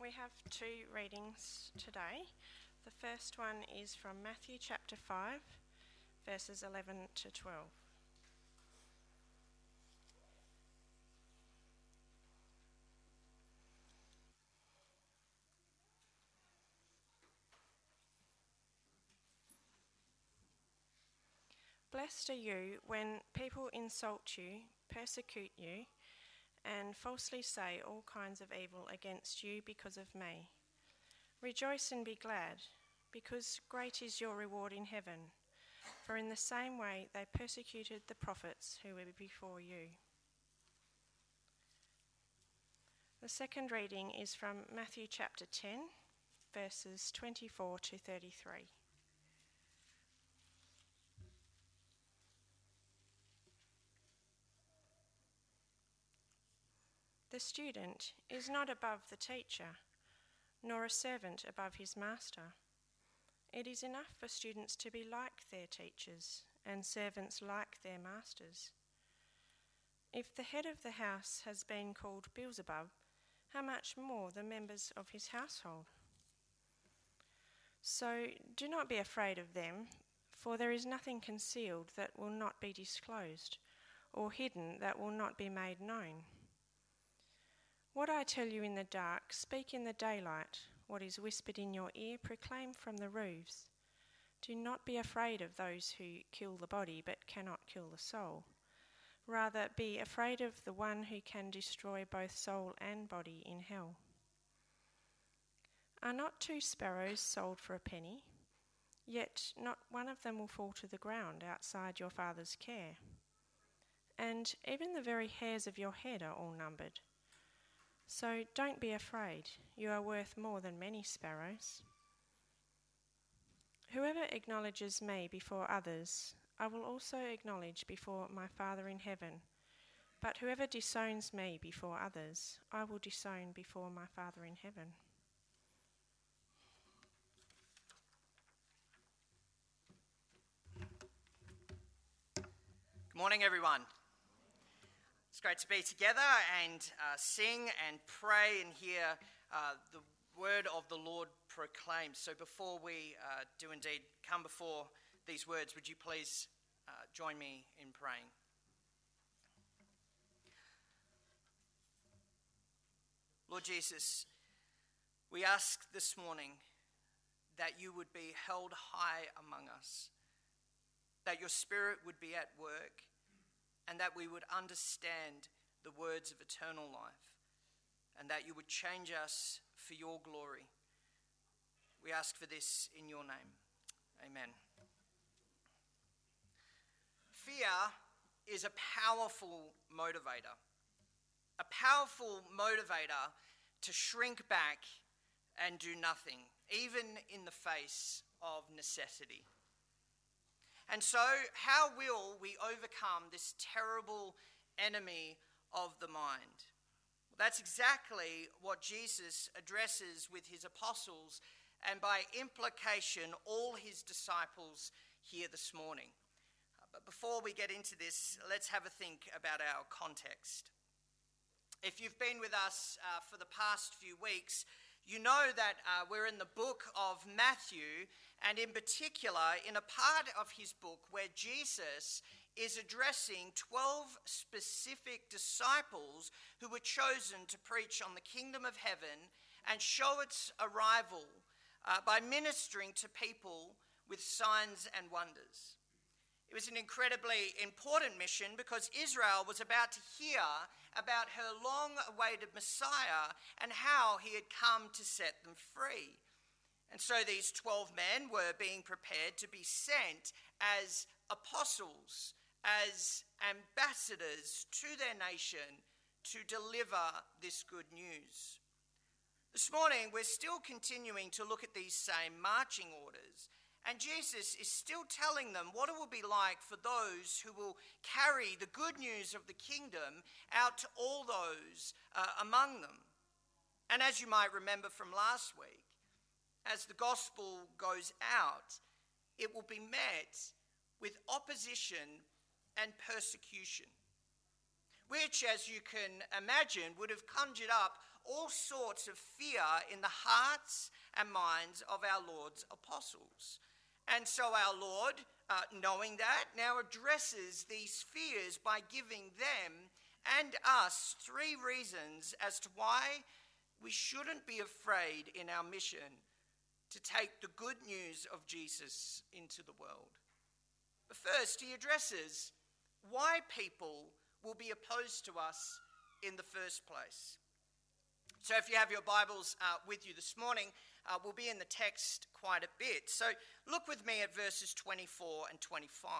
We have two readings today. The first one is from Matthew chapter 5, verses 11 to 12. Blessed are you when people insult you, persecute you, and falsely say all kinds of evil against you because of me. Rejoice and be glad, because great is your reward in heaven, for in the same way they persecuted the prophets who were before you. The second reading is from Matthew chapter 10, verses 24 to 33. The student is not above the teacher, nor a servant above his master. It is enough for students to be like their teachers, and servants like their masters. If the head of the house has been called Beelzebub, how much more the members of his household? So do not be afraid of them, for there is nothing concealed that will not be disclosed, or hidden that will not be made known. What I tell you in the dark, speak in the daylight. What is whispered in your ear, proclaim from the roofs. Do not be afraid of those who kill the body but cannot kill the soul. Rather, be afraid of the one who can destroy both soul and body in hell. Are not 2 sparrows sold for a penny? Yet not one of them will fall to the ground outside your Father's care. And even the very hairs of your head are all numbered. So don't be afraid, you are worth more than many sparrows. Whoever acknowledges me before others, I will also acknowledge before my Father in heaven. But whoever disowns me before others, I will disown before my Father in heaven. Good morning, everyone. It's great to be together and sing and pray and hear the word of the Lord proclaimed. So before we do indeed come before these words, would you please join me in praying? Lord Jesus, we ask this morning that you would be held high among us, that your Spirit would be at work, and that we would understand the words of eternal life, and that you would change us for your glory. We ask for this in your name. Amen. Fear is a powerful motivator to shrink back and do nothing, even in the face of necessity. And so, how will we overcome this terrible enemy of the mind? Well, that's exactly what Jesus addresses with his apostles and by implication all his disciples here this morning. But before we get into this, let's have a think about our context. If you've been with us for the past few weeks, you know that we're in the book of Matthew, and in particular in a part of his book where Jesus is addressing 12 specific disciples who were chosen to preach on the kingdom of heaven and show its arrival by ministering to people with signs and wonders. It was an incredibly important mission because Israel was about to hear about her long-awaited Messiah and how he had come to set them free. And so these 12 men were being prepared to be sent as apostles, as ambassadors to their nation to deliver this good news. This morning, we're still continuing to look at these same marching orders. And Jesus is still telling them what it will be like for those who will carry the good news of the kingdom out to all those among them. And as you might remember from last week, as the gospel goes out, it will be met with opposition and persecution, which, as you can imagine, would have conjured up all sorts of fear in the hearts and minds of our Lord's apostles. And so our Lord, knowing that, now addresses these fears by giving them and us 3 reasons as to why we shouldn't be afraid in our mission to take the good news of Jesus into the world. But first, he addresses why people will be opposed to us in the first place. So if you have your Bibles with you this morning, we'll be in the text quite a bit. So look with me at verses 24 and 25.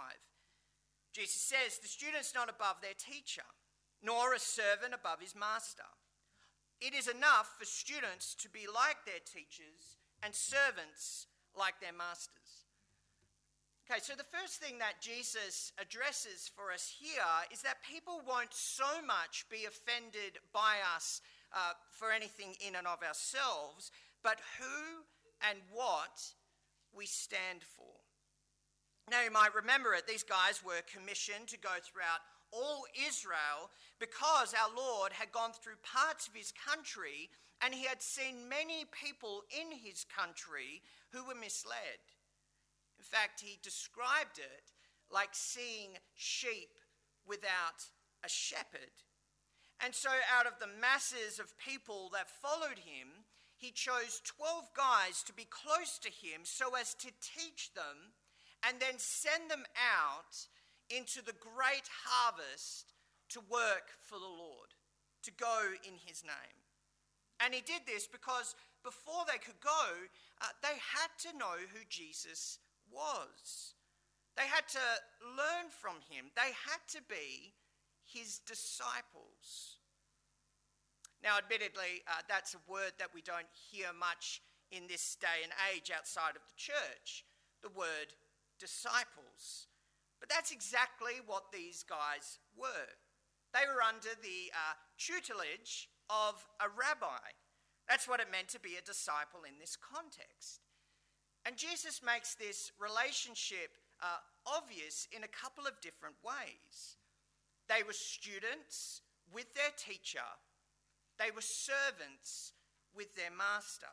Jesus says, "The student's not above their teacher, nor a servant above his master. It is enough for students to be like their teachers and servants like their masters." Okay, so the first thing that Jesus addresses for us here is that people won't so much be offended by us for anything in and of ourselves, but who and what we stand for. Now, you might remember it, these guys were commissioned to go throughout all Israel because our Lord had gone through parts of his country and he had seen many people in his country who were misled. In fact, he described it like seeing sheep without a shepherd. And so out of the masses of people that followed him, he chose 12 guys to be close to him so as to teach them and then send them out into the great harvest to work for the Lord, to go in his name. And he did this because before they could go, they had to know who Jesus was. They had to learn from him. They had to be his disciples. Now, admittedly, that's a word that we don't hear much in this day and age outside of the church, the word disciples. But that's exactly what these guys were. They were under the tutelage of a rabbi. That's what it meant to be a disciple in this context. And Jesus makes this relationship obvious in a couple of different ways. They were students with their teacher. They were servants with their master.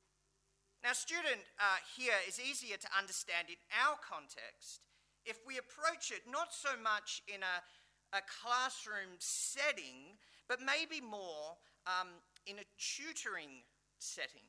Now, student here is easier to understand in our context if we approach it not so much in a classroom setting, but maybe more in a tutoring setting.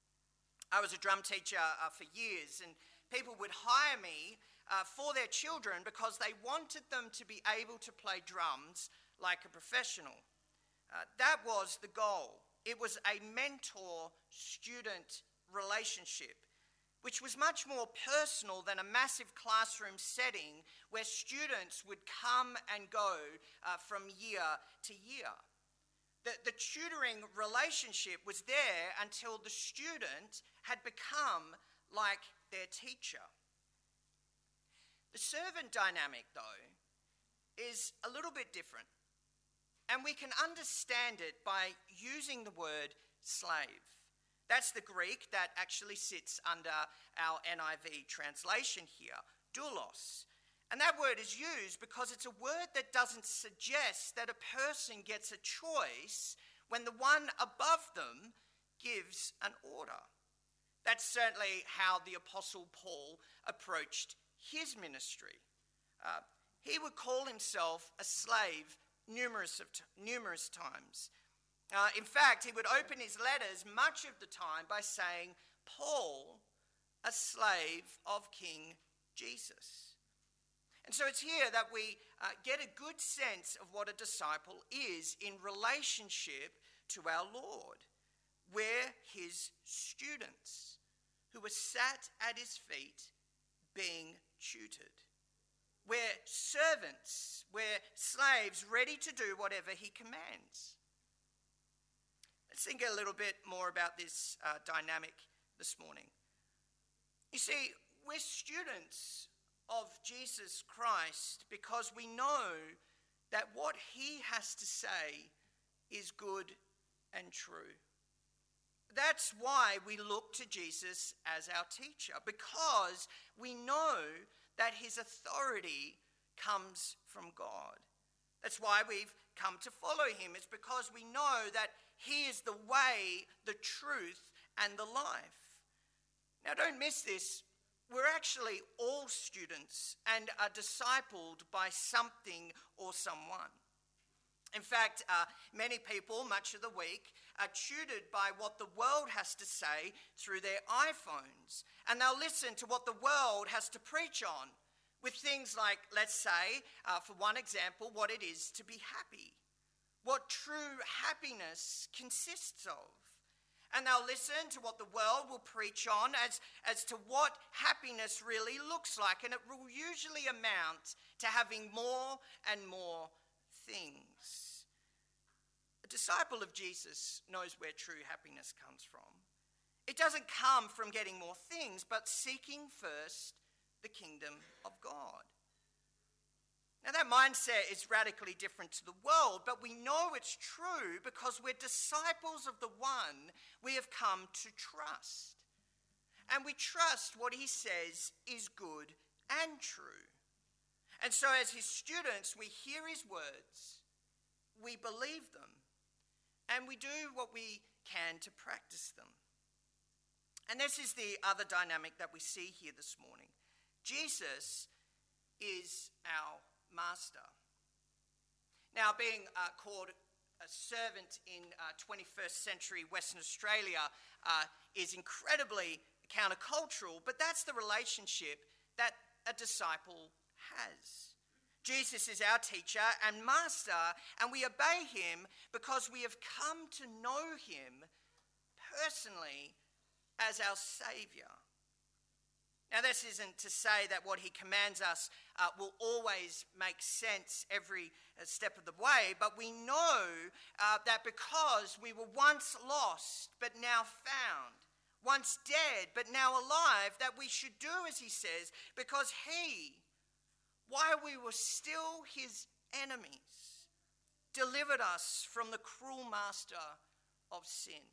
I was a drum teacher for years, and people would hire me for their children because they wanted them to be able to play drums like a professional. That was the goal. It was a mentor-student relationship, which was much more personal than a massive classroom setting where students would come and go from year to year. The tutoring relationship was there until the student had become like their teacher. The servant dynamic, though, is a little bit different. And we can understand it by using the word slave. That's the Greek that actually sits under our NIV translation here, doulos. And that word is used because it's a word that doesn't suggest that a person gets a choice when the one above them gives an order. That's certainly how the Apostle Paul approached his ministry. He would call himself a slave numerous times. In fact, he would open his letters much of the time by saying, "Paul, a slave of King Jesus." And so it's here that we get a good sense of what a disciple is in relationship to our Lord. We're his students who are sat at his feet being tutored. We're servants, we're slaves ready to do whatever he commands. Let's think a little bit more about this dynamic this morning. You see, we're students of Jesus Christ because we know that what he has to say is good and true. That's why we look to Jesus as our teacher, because we know that his authority comes from God. That's why we've come to follow him. It's because we know that he is the way, the truth, and the life. Now don't miss this. We're actually all students and are discipled by something or someone. In fact, many people, much of the week, are tutored by what the world has to say through their iPhones. And they'll listen to what the world has to preach on with things like, let's say, for one example, what it is to be happy, what true happiness consists of. And they'll listen to what the world will preach on as to what happiness really looks like. And it will usually amount to having more and more things. A disciple of Jesus knows where true happiness comes from. It doesn't come from getting more things, but seeking first the kingdom of God. Now that mindset is radically different to the world, but we know it's true because we're disciples of the one we have come to trust. And we trust what he says is good and true. And so as his students, we hear his words, we believe them, and we do what we can to practice them. And this is the other dynamic that we see here this morning. Jesus is our master. Now, being called a servant in 21st century Western Australia is incredibly countercultural, but that's the relationship that a disciple has. Jesus is our teacher and master, and we obey him because we have come to know him personally as our Saviour. Now, this isn't to say that what he commands us will always make sense every step of the way, but we know that because we were once lost but now found, once dead but now alive, that we should do as he says, because he, while we were still his enemies, delivered us from the cruel master of sin.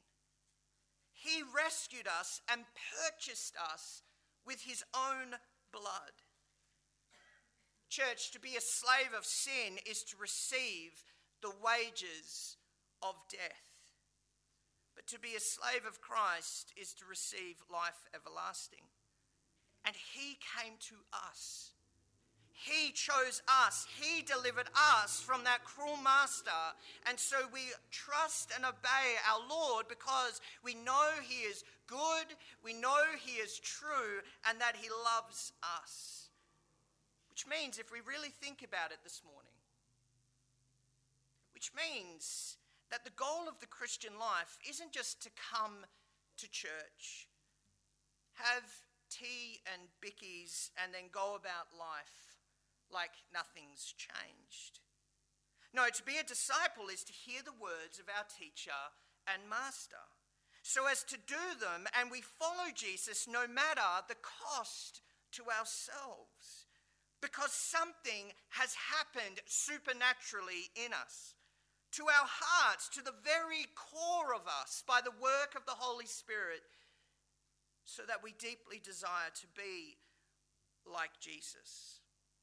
He rescued us and purchased us with his own blood. Church, to be a slave of sin is to receive the wages of death. But to be a slave of Christ is to receive life everlasting. And he came to us. He chose us. He delivered us from that cruel master. And so we trust and obey our Lord because we know he is good, we know he is true, and that he loves us. Which means, if we really think about it this morning, which means that the goal of the Christian life isn't just to come to church, have tea and bickies, and then go about life like nothing's changed. No, to be a disciple is to hear the words of our teacher and master, so as to do them, and we follow Jesus no matter the cost to ourselves, because something has happened supernaturally in us, to our hearts, to the very core of us, by the work of the Holy Spirit, so that we deeply desire to be like Jesus.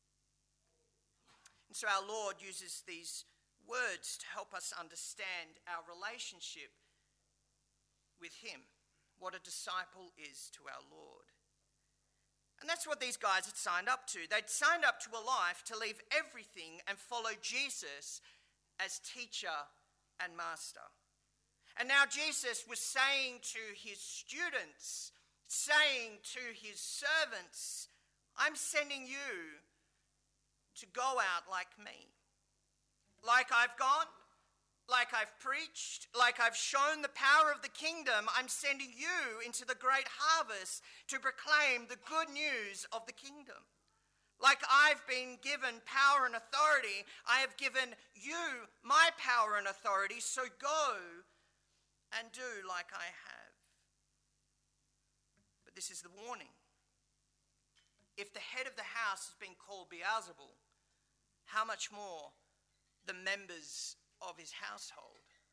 And so our Lord uses these words to help us understand our relationship with him, what a disciple is to our Lord. And that's what these guys had signed up to. They'd signed up to a life to leave everything and follow Jesus as teacher and master. And now Jesus was saying to his students, saying to his servants, I'm sending you to go out like me. Like I've gone, like I've preached, like I've shown the power of the kingdom, I'm sending you into the great harvest to proclaim the good news of the kingdom. Like I've been given power and authority, I have given you my power and authority, so go and do like I have. But this is the warning. If the head of the house has been called Beelzebul, how much more the members of his household?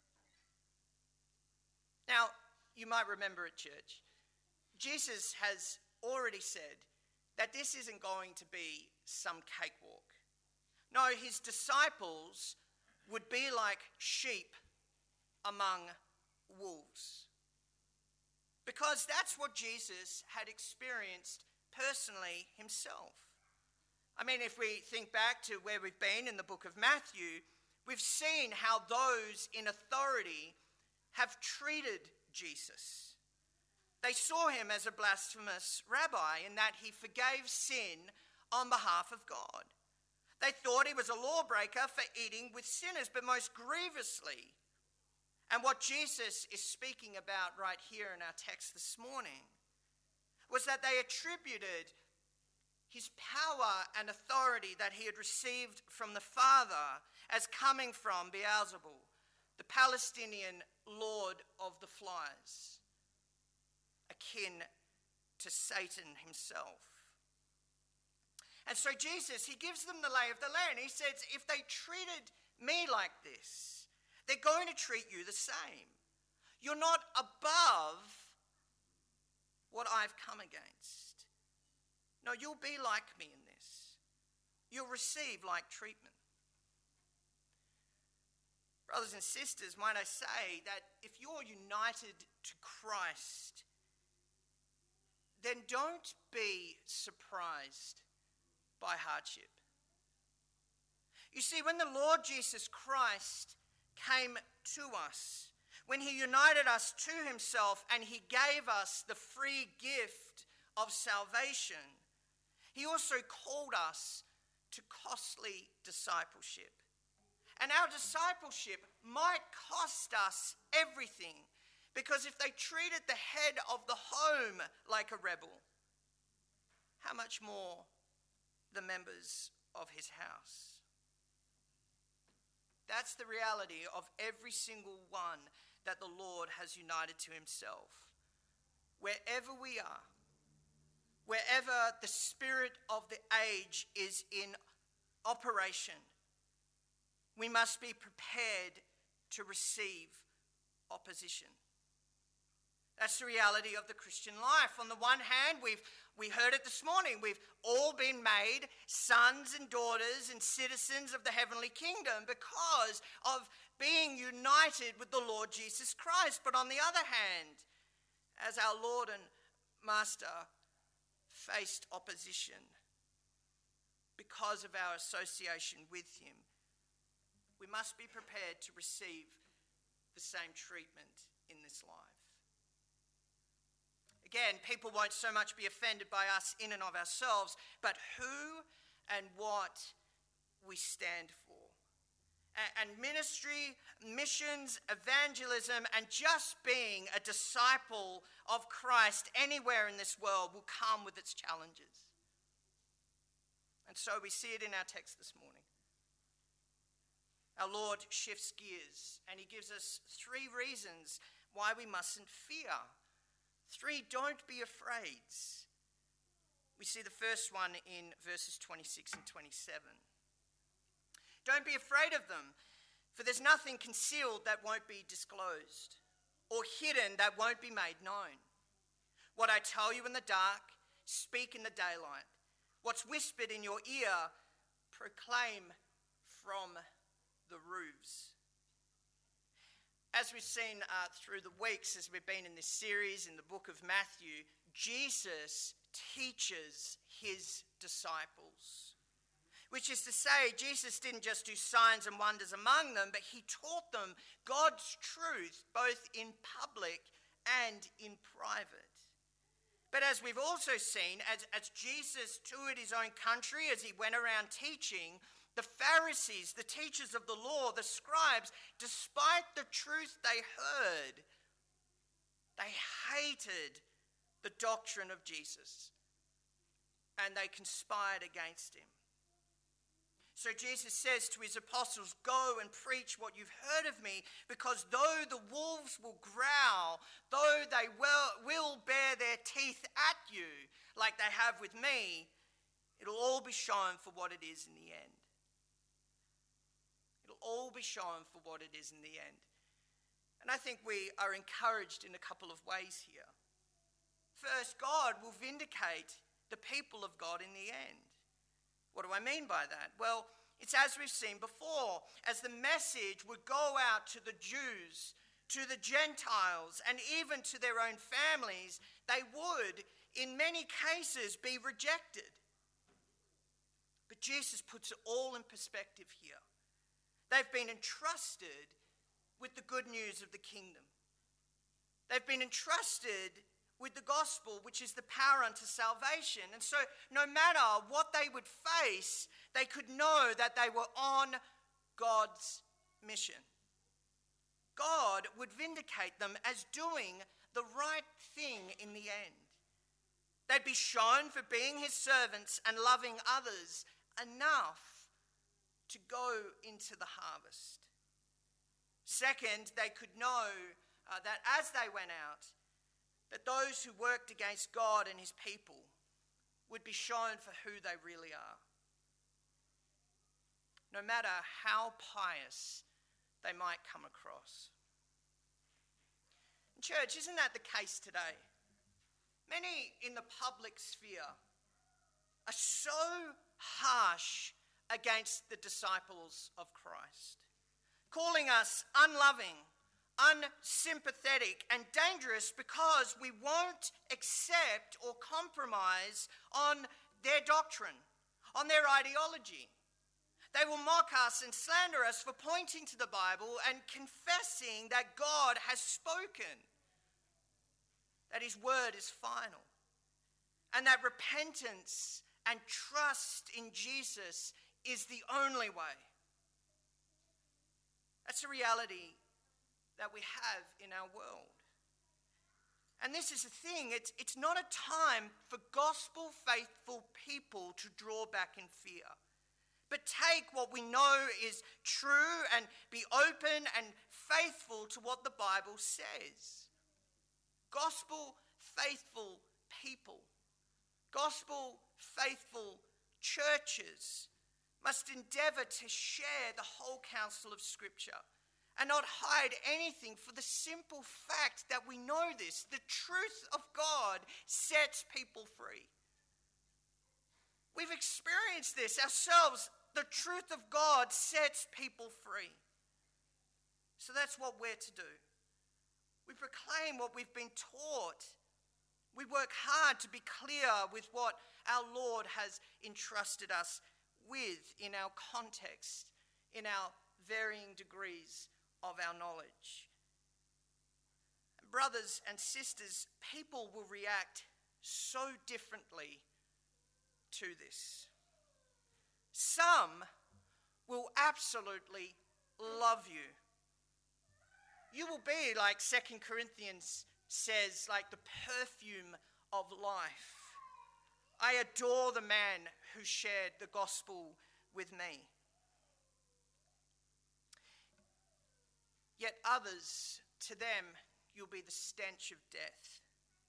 Now, you might remember at church, Jesus has already said that this isn't going to be some cakewalk. No, his disciples would be like sheep among wolves. Because that's what Jesus had experienced personally himself. I mean, if we think back to where we've been in the book of Matthew, we've seen how those in authority have treated Jesus. They saw him as a blasphemous rabbi in that he forgave sin on behalf of God. They thought he was a lawbreaker for eating with sinners, but most grievously. And what Jesus is speaking about right here in our text this morning was that they attributed his power and authority that he had received from the Father as coming from Beelzebul, the Palestinian lord of the flies, akin to Satan himself. And so Jesus, he gives them the lay of the land. He says, if they treated me like this, they're going to treat you the same. You're not above what I've come against. No, you'll be like me in this. You'll receive like treatment. Brothers and sisters, might I say that if you're united to Christ, then don't be surprised by hardship. You see, when the Lord Jesus Christ came to us, when he united us to himself and he gave us the free gift of salvation, he also called us to costly discipleship. And our discipleship might cost us everything, because if they treated the head of the home like a rebel, how much more the members of his house? That's the reality of every single one that the Lord has united to himself. Wherever we are, wherever the spirit of the age is in operation, we must be prepared to receive opposition. That's the reality of the Christian life. On the one hand, we heard it this morning, we've all been made sons and daughters and citizens of the heavenly kingdom because of being united with the Lord Jesus Christ. But on the other hand, as our Lord and Master faced opposition because of our association with him, we must be prepared to receive the same treatment in this life. Again, people won't so much be offended by us in and of ourselves, but who and what we stand for. And ministry, missions, evangelism, and just being a disciple of Christ anywhere in this world will come with its challenges. And so we see it in our text this morning. Our Lord shifts gears and he gives us 3 reasons why we mustn't fear. 3 don't be afraids. We see the first one in verses 26 and 27. Don't be afraid of them, for there's nothing concealed that won't be disclosed, or hidden that won't be made known. What I tell you in the dark, speak in the daylight. What's whispered in your ear, proclaim from the roofs. As we've seen through the weeks as we've been in this series in the book of Matthew, Jesus teaches his disciples. Which is to say, Jesus didn't just do signs and wonders among them, but he taught them God's truth both in public and in private. But as we've also seen, as Jesus toured his own country, as he went around teaching, the Pharisees, the teachers of the law, the scribes, despite the truth they heard, they hated the doctrine of Jesus and they conspired against him. So Jesus says to his apostles, go and preach what you've heard of me, because though the wolves will growl, though they will bear their teeth at you like they have with me, it'll all be shown for what it is in the end. It'll all be shown for what it is in the end. And I think we are encouraged in a couple of ways here. First, God will vindicate the people of God in the end. What do I mean by that? Well, it's as we've seen before. As the message would go out to the Jews to the Gentiles and even to their own families, they would, in many cases, be rejected. But Jesus puts it all in perspective here. They've been entrusted with the good news of the kingdom. They've been entrusted with the gospel, which is the power unto salvation. And so no matter what they would face, they could know that they were on God's mission. God would vindicate them as doing the right thing in the end. They'd be shown for being his servants and loving others enough to go into the harvest. Second, they could know that as they went out, that those who worked against God and his people would be shown for who they really are. No matter how pious they might come across. Church, isn't that the case today? Many in the public sphere are so harsh against the disciples of Christ, calling us unloving, unsympathetic, and dangerous because we won't accept or compromise on their doctrine, on their ideology. They will mock us and slander us for pointing to the Bible and confessing that God has spoken, that his word is final, and that repentance and trust in Jesus is the only way. That's a reality that we have in our world. And this is the thing, it's not a time for gospel-faithful people to draw back in fear, but take what we know is true and be open and faithful to what the Bible says. Gospel-faithful people, gospel-faithful churches must endeavour to share the whole counsel of Scripture and not hide anything, for the simple fact that we know this. The truth of God sets people free. We've experienced this ourselves. The truth of God sets people free. So that's what we're to do. We proclaim what we've been taught. We work hard to be clear with what our Lord has entrusted us with in our context, in our varying degrees of our knowledge. Brothers and sisters, people will react so differently to this. Some will absolutely love you. You will be, like 2 Corinthians says, like the perfume of life. I adore the man who shared the gospel with me. Yet others, to them, you'll be the stench of death.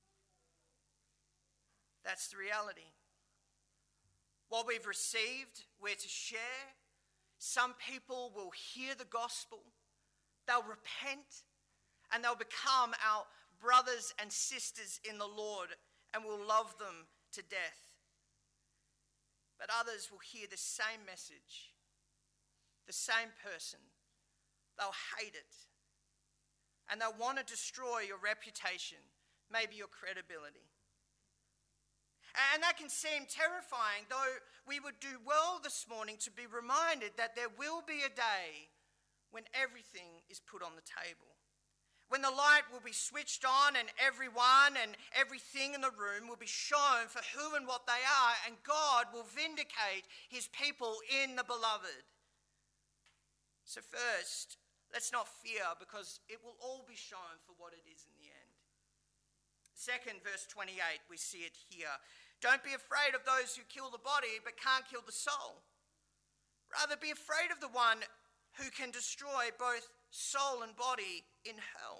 That's the reality. What we've received, we're to share. Some people will hear the gospel, they'll repent, and they'll become our brothers and sisters in the Lord, and we'll love them to death. But others will hear the same message, the same person. They'll hate it, and they'll want to destroy your reputation, maybe your credibility. And that can seem terrifying, though we would do well this morning to be reminded that there will be a day when everything is put on the table. When the light will be switched on and everyone and everything in the room will be shown for who and what they are, and God will vindicate his people in the beloved. So first, let's not fear, because it will all be shown for what it is in the end. Second, verse 28, we see it here. Don't be afraid of those who kill the body but can't kill the soul. Rather, be afraid of the one who can destroy both soul and body in hell.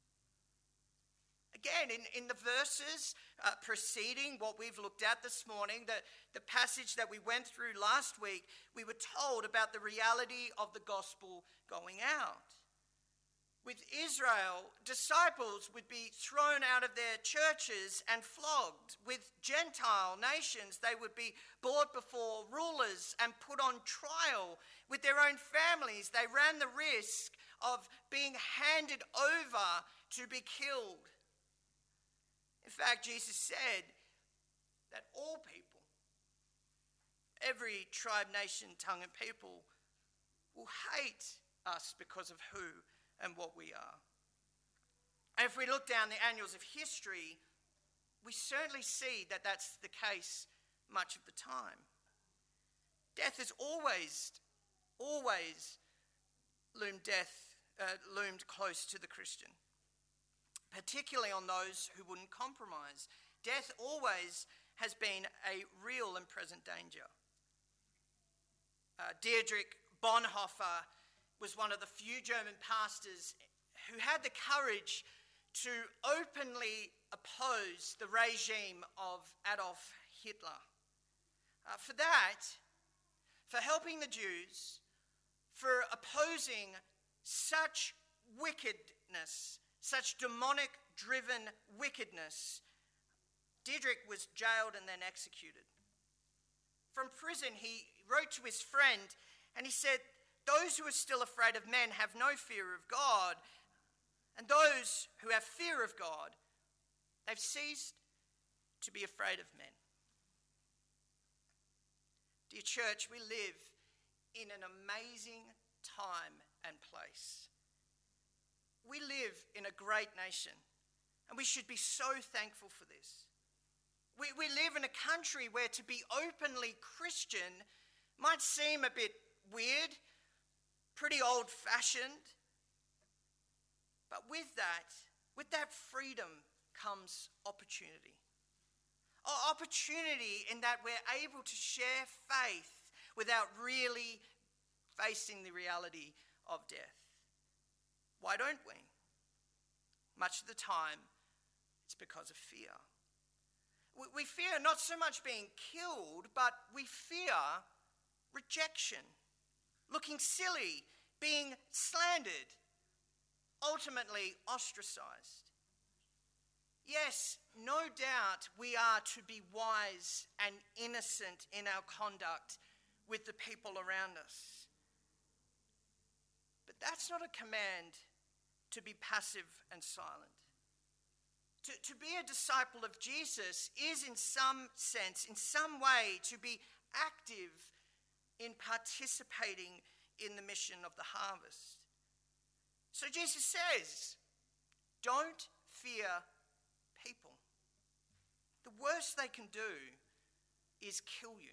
Again, in the verses preceding what we've looked at this morning, the passage that we went through last week, we were told about the reality of the gospel going out. With Israel, disciples would be thrown out of their churches and flogged. With Gentile nations, they would be brought before rulers and put on trial. With their own families, they ran the risk of being handed over to be killed. In fact, Jesus said that all people, every tribe, nation, tongue, and people will hate us because of who and what we are. And if we look down the annals of history, we certainly see that that's the case much of the time. Death has always loomed close to the Christian, particularly on those who wouldn't compromise. Death always has been a real and present danger. Dietrich Bonhoeffer was one of the few German pastors who had the courage to openly oppose the regime of Adolf Hitler. For helping the Jews, for opposing such wickedness, such demonic-driven wickedness, Dietrich was jailed and then executed. From prison, he wrote to his friend and he said, "Those who are still afraid of men have no fear of God, and those who have fear of God, they've ceased to be afraid of men." Dear church, we live in an amazing time and place. We live in a great nation, and we should be so thankful for this. We live in a country where to be openly Christian might seem a bit weird, pretty old-fashioned. But with that freedom comes opportunity. Opportunity in that we're able to share faith without really facing the reality of death. Why don't we? Much of the time, it's because of fear. We fear not so much being killed, but we fear rejection, looking silly, being slandered, ultimately ostracized. Yes, no doubt we are to be wise and innocent in our conduct with the people around us. But that's not a command to be passive and silent. To be a disciple of Jesus is in some sense, in some way, to be active in participating in the mission of the harvest. So Jesus says, don't fear people. The worst they can do is kill you.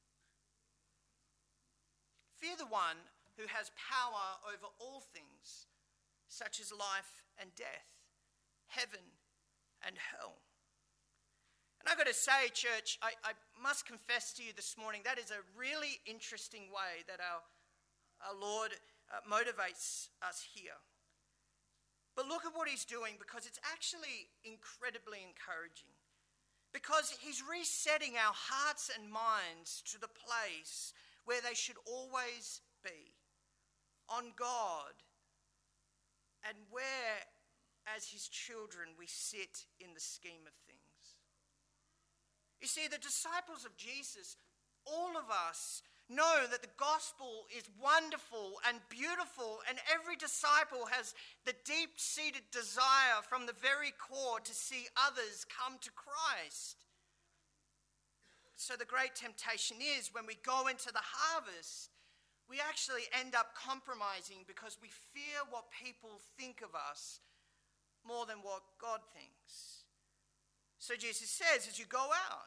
Fear the one who has power over all things, such as life and death, heaven and hell. And I've got to say, church, I must confess to you this morning, that is a really interesting way that our Lord motivates us here. But look at what he's doing, because it's actually incredibly encouraging. Because he's resetting our hearts and minds to the place where they should always be, on God, and where, as his children, we sit in the scheme of things. You see, the disciples of Jesus, all of us, know that the gospel is wonderful and beautiful, and every disciple has the deep-seated desire from the very core to see others come to Christ. So the great temptation is, when we go into the harvest, we actually end up compromising because we fear what people think of us more than what God thinks. So Jesus says, as you go out,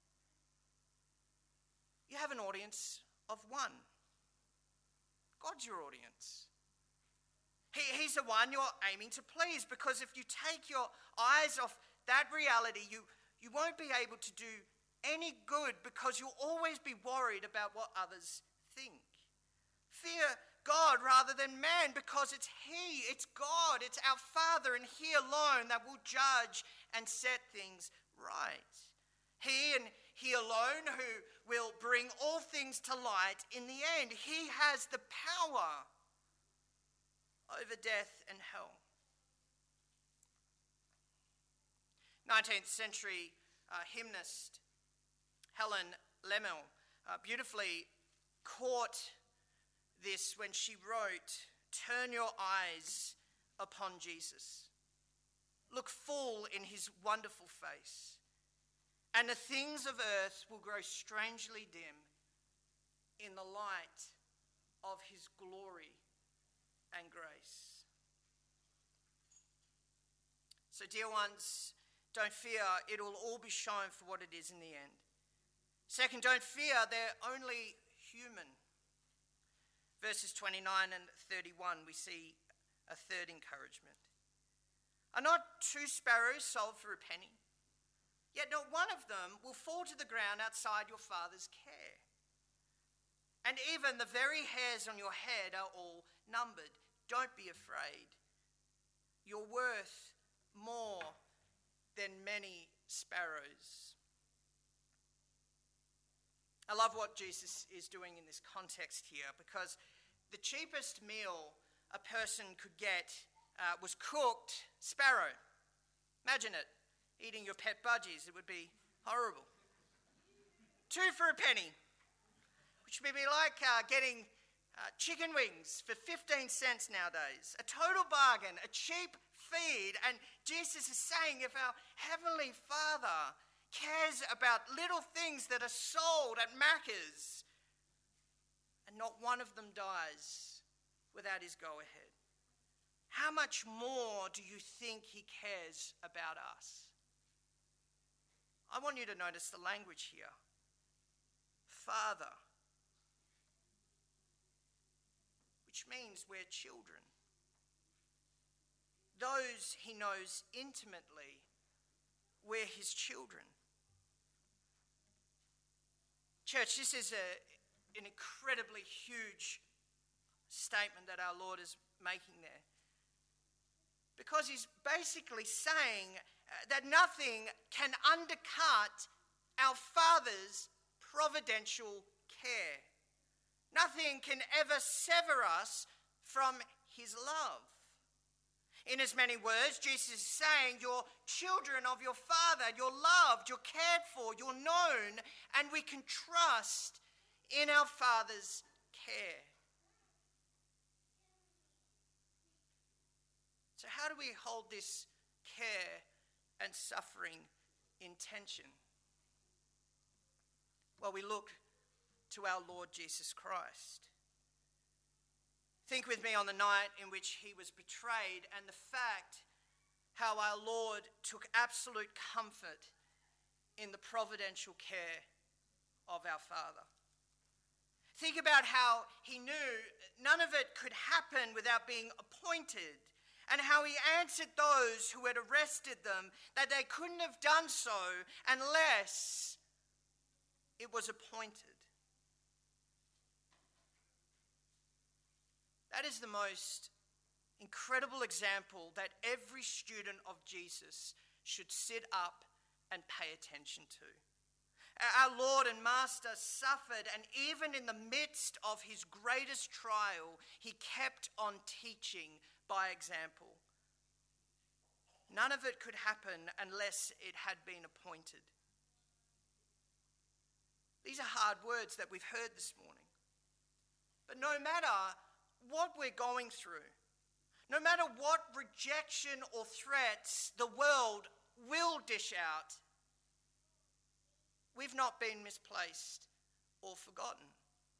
you have an audience of one. God's your audience. He's the one you're aiming to please, because if you take your eyes off that reality, you won't be able to do any good, because you'll always be worried about what others think. Fear God rather than man, because it's God, it's our Father, and he alone that will judge and set things right. He and he alone who will bring all things to light in the end. He has the power over death and hell. 19th century hymnist Helen Lemmel beautifully caught this when she wrote turn your eyes upon Jesus. Look full in his wonderful face, and the things of earth will grow strangely dim in the light of his glory and grace. So, dear ones, don't fear, it will all be shown for what it is in the end. Second, don't fear, they're only human. Verses 29 and 31, we see a third encouragement. Are not 2 sparrows sold for a penny? Yet not one of them will fall to the ground outside your Father's care. And even the very hairs on your head are all numbered. Don't be afraid. You're worth more than many sparrows. I love what Jesus is doing in this context here, because the cheapest meal a person could get was cooked sparrow. Imagine it, eating your pet budgies. It would be horrible. 2 for a penny, which would be like getting chicken wings for 15 cents nowadays. A total bargain, a cheap feed. And Jesus is saying, if our Heavenly Father cares about little things that are sold at Macca's, and not one of them dies without his go-ahead, how much more do you think he cares about us? I want you to notice the language here. Father, which means we're children. Those he knows intimately, we're his children. Church, this is an incredibly huge statement that our Lord is making there. Because he's basically saying that nothing can undercut our Father's providential care. Nothing can ever sever us from his love. In as many words, Jesus is saying, you're children of your Father, you're loved, you're cared for, you're known, and we can trust in our Father's care. So how do we hold this care and suffering in tension? Well, we look to our Lord Jesus Christ. Think with me on the night in which he was betrayed, and the fact how our Lord took absolute comfort in the providential care of our Father. Think about how he knew none of it could happen without being appointed, and how he answered those who had arrested them that they couldn't have done so unless it was appointed. That is the most incredible example that every student of Jesus should sit up and pay attention to. Our Lord and Master suffered, and even in the midst of his greatest trial, he kept on teaching by example. None of it could happen unless it had been appointed. These are hard words that we've heard this morning. But no matter what we're going through, no matter what rejection or threats the world will dish out, we've not been misplaced or forgotten.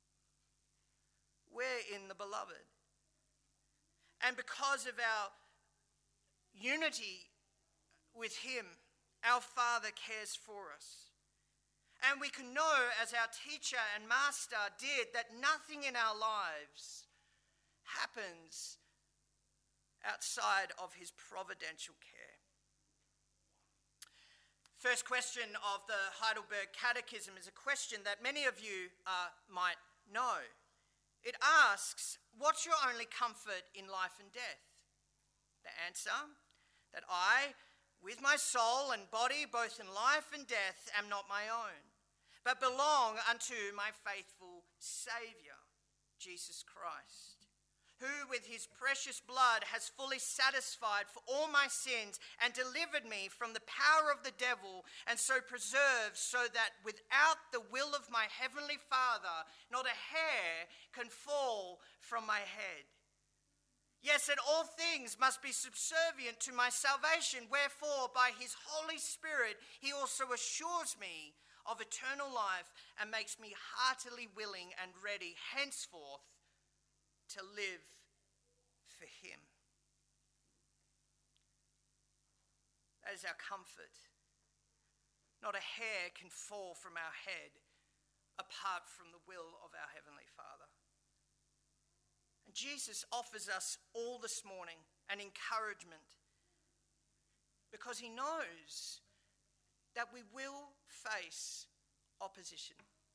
We're in the Beloved. And because of our unity with him, our Father cares for us. And we can know, as our teacher and master did, that nothing in our lives happens outside of his providential care. First question of the Heidelberg Catechism is a question that many of you might know. It asks, what's your only comfort in life and death? The answer, that I, with my soul and body, both in life and death, am not my own, but belong unto my faithful Saviour, Jesus Christ, who with his precious blood has fully satisfied for all my sins and delivered me from the power of the devil, and so preserved so that without the will of my heavenly Father, not a hair can fall from my head. Yes, that all things must be subservient to my salvation. Wherefore, by his Holy Spirit, he also assures me of eternal life and makes me heartily willing and ready henceforth to live for him. That is our comfort. Not a hair can fall from our head apart from the will of our Heavenly Father. And Jesus offers us all this morning an encouragement because he knows that we will face opposition.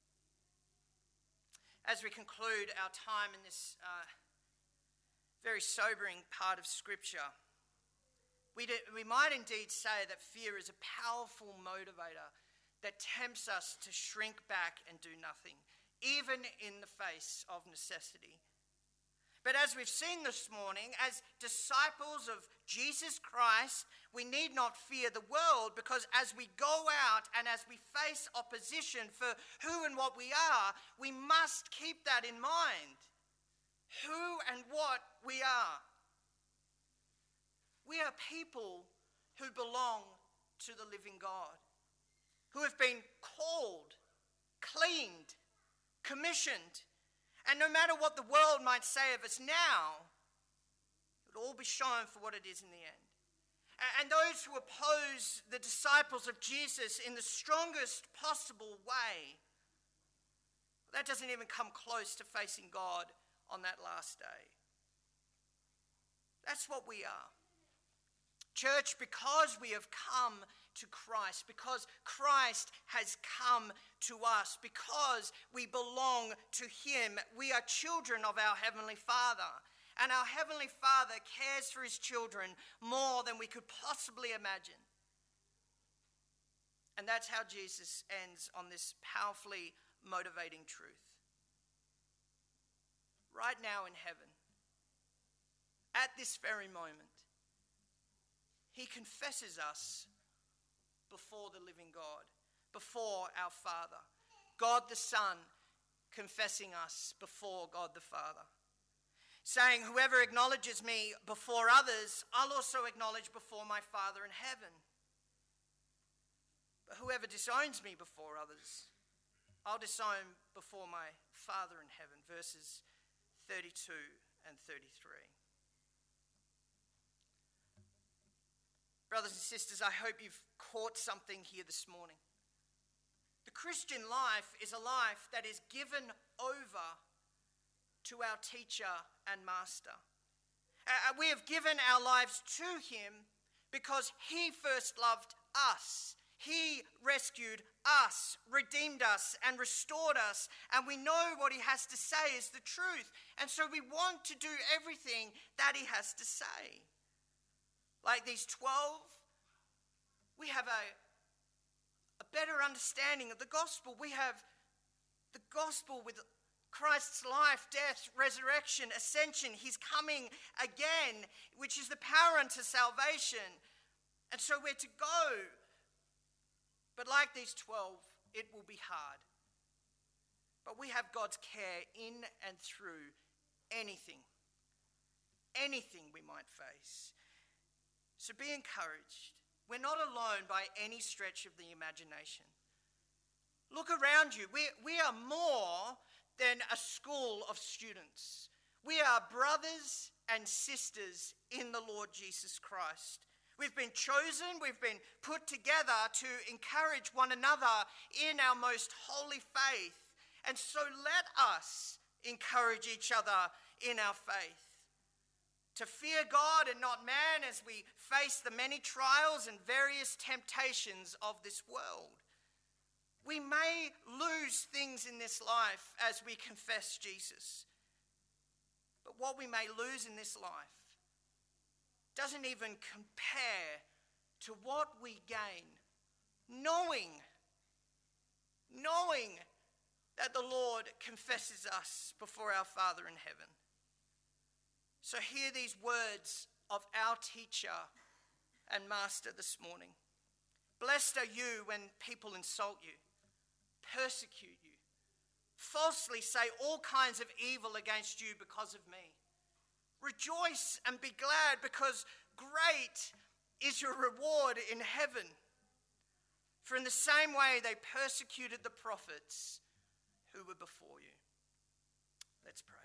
As we conclude our time in this very sobering part of Scripture, we might indeed say that fear is a powerful motivator that tempts us to shrink back and do nothing, even in the face of necessity. But as we've seen this morning, as disciples of Jesus Christ, we need not fear the world, because as we go out and as we face opposition for who and what we are, we must keep that in mind. Who and what we are. We are people who belong to the living God, who have been called, cleaned, commissioned. And no matter what the world might say of us now, it will all be shown for what it is in the end. And those who oppose the disciples of Jesus in the strongest possible way, that doesn't even come close to facing God on that last day. That's what we are. Church, because we have come to Christ, because Christ has come to us, because we belong to him, we are children of our Heavenly Father. And our Heavenly Father cares for his children more than we could possibly imagine. And that's how Jesus ends on this powerfully motivating truth. Right now in heaven, at this very moment, he confesses us before the living God, before our Father. God the Son confessing us before God the Father, saying, whoever acknowledges me before others, I'll also acknowledge before my Father in heaven. But whoever disowns me before others, I'll disown before my Father in heaven. Verses 32 and 33. Brothers and sisters, I hope you've caught something here this morning. The Christian life is a life that is given over to our teacher and master. We have given our lives to him because he first loved us. He rescued us, redeemed us, and restored us. And we know what he has to say is the truth. And so we want to do everything that he has to say. Like these 12, we have a better understanding of the gospel. We have the gospel with Christ's life, death, resurrection, ascension, his coming again, which is the power unto salvation. And so we're to go. But like these 12, it will be hard. But we have God's care in and through anything we might face. So be encouraged. We're not alone by any stretch of the imagination. Look around you. We are more than a school of students. We are brothers and sisters in the Lord Jesus Christ. We've been chosen, we've been put together to encourage one another in our most holy faith. And so let us encourage each other in our faith. To fear God and not man as we face the many trials and various temptations of this world. We may lose things in this life as we confess Jesus. But what we may lose in this life doesn't even compare to what we gain, knowing that the Lord confesses us before our Father in heaven. So hear these words of our teacher and master this morning. Blessed are you when people insult you, persecute you, falsely say all kinds of evil against you because of me. Rejoice and be glad, because great is your reward in heaven. For in the same way they persecuted the prophets who were before you. Let's pray.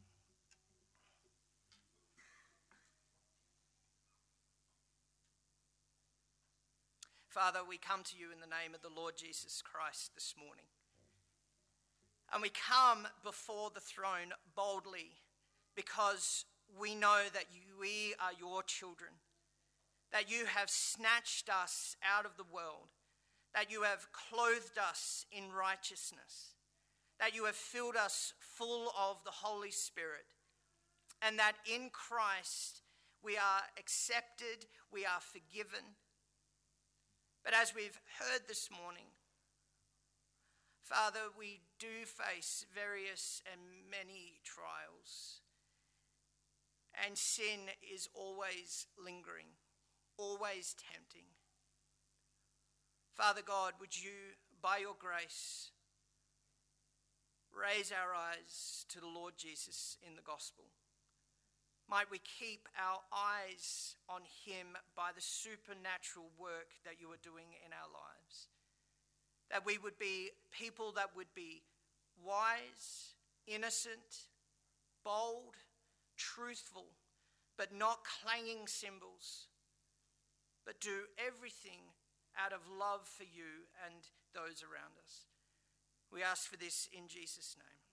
Father, we come to you in the name of the Lord Jesus Christ this morning. And we come before the throne boldly because we know that we are your children, that you have snatched us out of the world, that you have clothed us in righteousness, that you have filled us full of the Holy Spirit, and that in Christ we are accepted, we are forgiven. But as we've heard this morning, Father, we do face various and many trials, and sin is always lingering, always tempting. Father God, would you, by your grace, raise our eyes to the Lord Jesus in the gospel? Might we keep our eyes on him by the supernatural work that you are doing in our lives. That we would be people that would be wise, innocent, bold, truthful, but not clanging cymbals, but do everything out of love for you and those around us. We ask for this in Jesus' name.